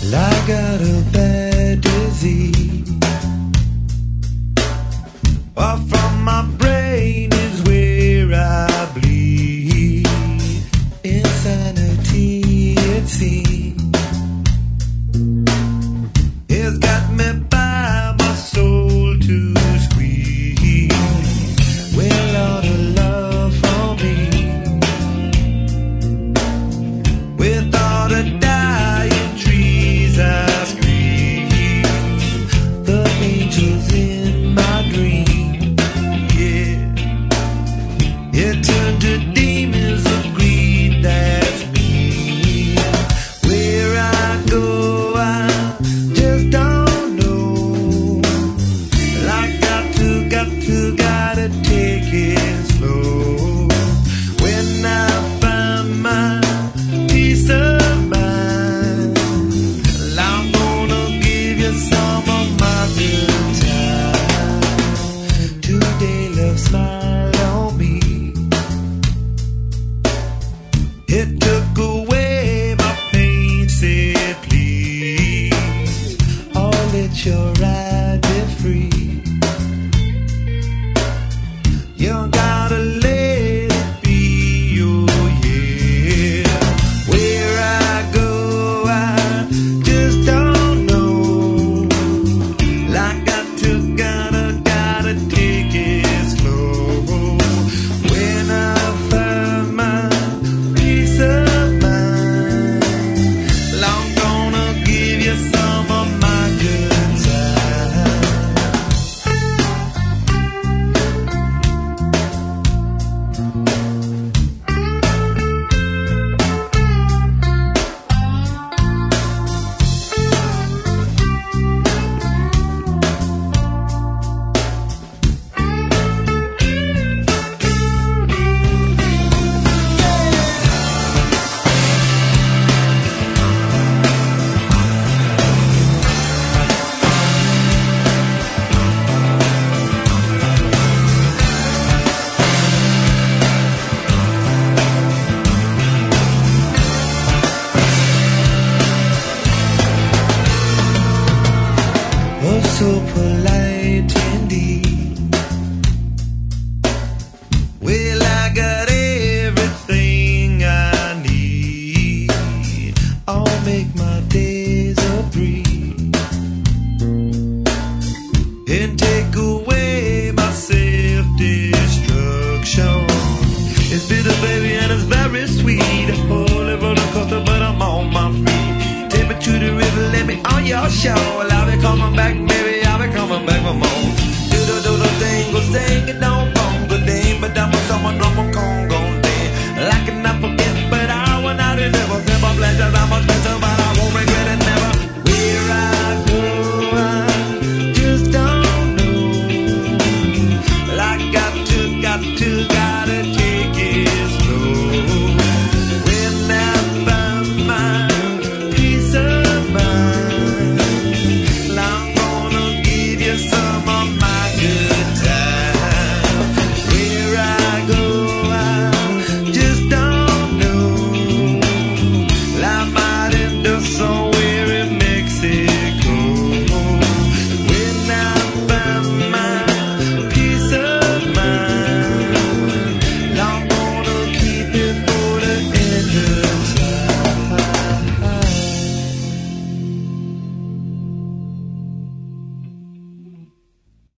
I got a bad disease. Far from my brain is where I bleed. Insanity, it seems, it's got me by my soul to squeeze. Well, all the love for me, with all the dying trees I scream. The angels in my dream, yeah, it turned to demons of greed. That's me. Where I go, I just don't know. I gotta take it slow. When I find my peace of mind, I'm gonna give you some of my good time. Today love smiled on me. It took away my pain, said please, oh, let your ride be free. You gotta let it be, oh yeah. Where I go, I just don't know. I gotta take it slow. When I find my peace of mind, I'm gonna give you some of my good time. Oh, so polite indeed. Well, I got everything I need. I'll make my days a breeze and take away my self-destruction. It's bitter, baby, and it's very sweet. Holy roller coaster, but I'm on my feet. Take me to the river, let me on your show. I'll be coming back, baby.